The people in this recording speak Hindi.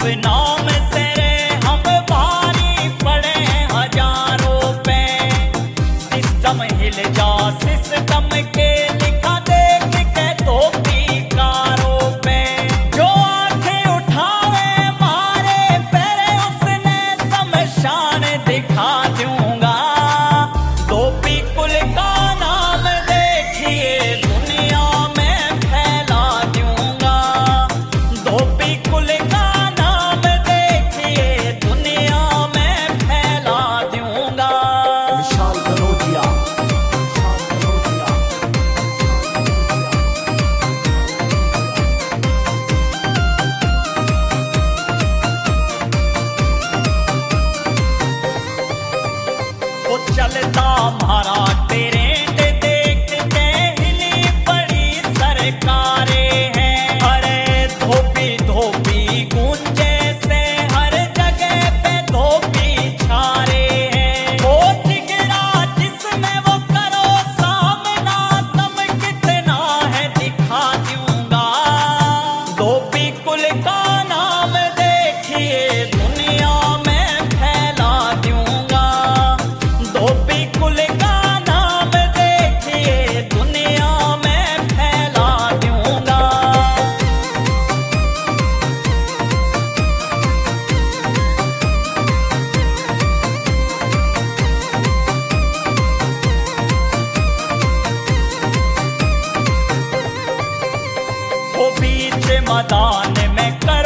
नाम से रे हम भारी पड़े हैं हजारों पे। सिस्टम हिल जा सिस्टम के लिखा देख के तो पीकारों पे। जो आंखें उठावे मारे पैरे उसने शमशान दिखा दूंगा। धोबी कुल का नाम देखिए दुनिया में फैला दूंगा। धोबी कुल का नाम देखिए दुनिया में फैला दूंगा। विशाल कनौजिया, वो चलता मारा ट्रेंड देख के हिली बड़ी सरकारें हैं। अरे धोबी धोबी गूंजे से हर जगह पे धोबी छारे हैं। वो जिगरा जिसमें वो करो सामना तब कितना है दिखा दूंगा। धोबी कुल का नाम देखिए दुनिया में फैला दूंगा। धोबी कुल का नाम देखिए दुनिया में फैला दूंगा। वो बीच मैदान में